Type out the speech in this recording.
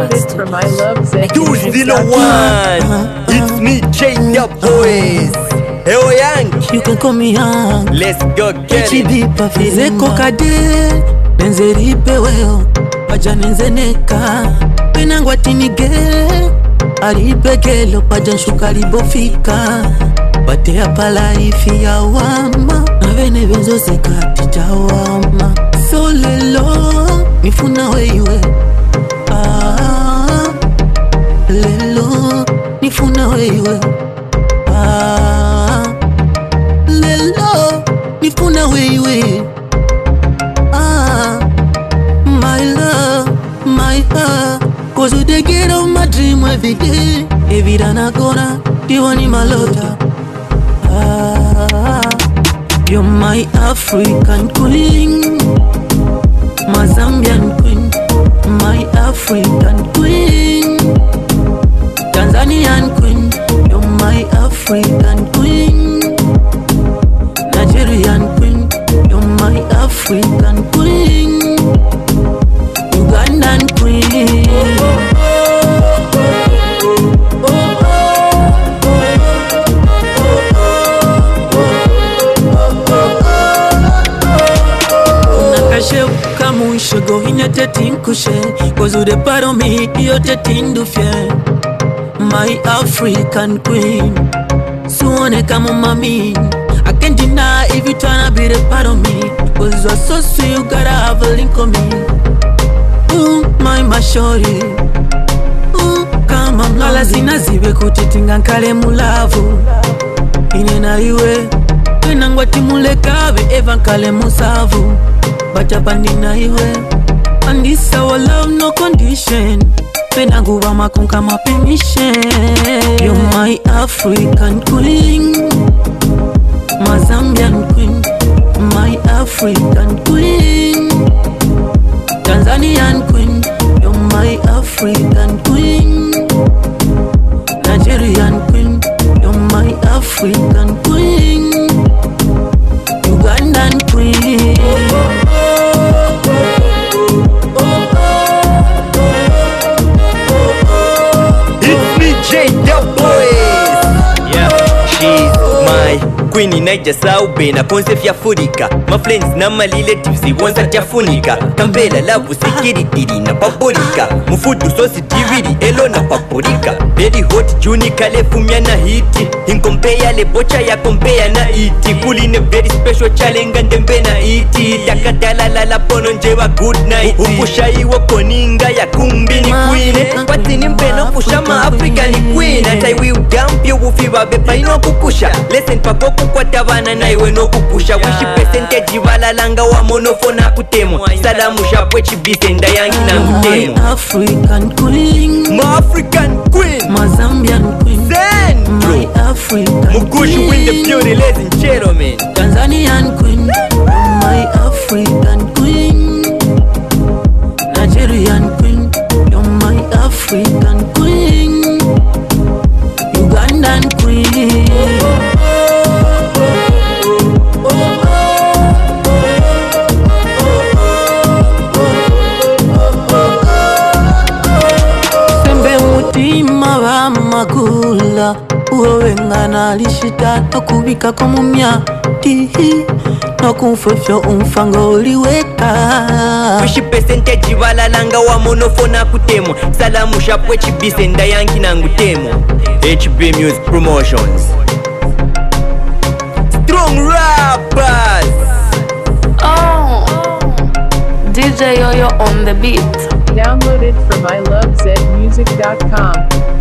Downloaded from iLoveZmusic.com. 201. It's me, J-Dub Boys. Hey, Young. You can call me Young. Let's go get it. Chibipa fizeko kade nenzeripe weo paja nenzeneka penangwa tinige alipekelo paja nshuka libofika batea pala ifi ya wama navene benzo sekati jawama so lelo nifuna weiwe lelo nifuna weiwe lelo nifuna weiwe my love, my heart. Cause you dey get on my dream every day. Every day I gonna, you want my love. You're my African queen, my Zambian queen, my African queen, Tanzanian queen. You're my African queen, Nigerian queen. You're my African queen, Ugandan queen. Nakashe ukamuishe gohinya tetinkushe cause you the part of me, you tetindufye. My African queen, suone kama mami. I can't deny if you tryna be the part of me, cause you're so sweet, you gotta have a link on me. My shorty, kama mlala zinaziwe kutitinga nkale mulavu inena iwe enangwa timule kabe eva nkale musavu bachapandina iwe and this our love no condition penangu wa makunka mapermission. You're my African queen, my Zambian queen, my African queen, Tanzanian queen. You're my African queen, Nigerian queen. You're my African queen, Ugandan queen. It's me, J-Dub Boys. Yeah, she's my queen inaija saube na ponse fyafurika. My friends na my relatives wonsa tiafunika. Kambela lavu sekiritiri na paborika. Mufudu sosi dividi elo na paborika. Very hot juni kale fumya na hiti. Inkompea le bocha ya kompea na iti. Kuline very special challenge ndembe na iti. Takatala la pono njewa good night. Upusha iwa koninga ya kumbi ni queen. Pati ni mpeno pusha ma African queen. Atai we dump you ufi wabepa ino kukusha. Listen pako kwa tavana na iwe no kupusha. Wishi percentage vala langa wa monofona kutemo. Salamu shapwe chibisenda yangi na kutemo. My African queen, My African queen, my Zambian queen, Zen my African Mugushu in the queen, beauty, ladies and gentlemen. Tanzanian queen, my African queen, Nigerian queen. You're my African queen, Ugandan queen. Sembe mutima wa magula uwe ngana lishita nakubika kumumya tihi nakumfefyo umfango uliweka. Wishi percentage vala langa wa monofona kutemo. Salamu shapwe chibisenda yangi na ngutemo. HB Music Promotions. Strong rappers. Oh, DJ Yoyo on the beat. Downloaded from iLoveZmusic.com.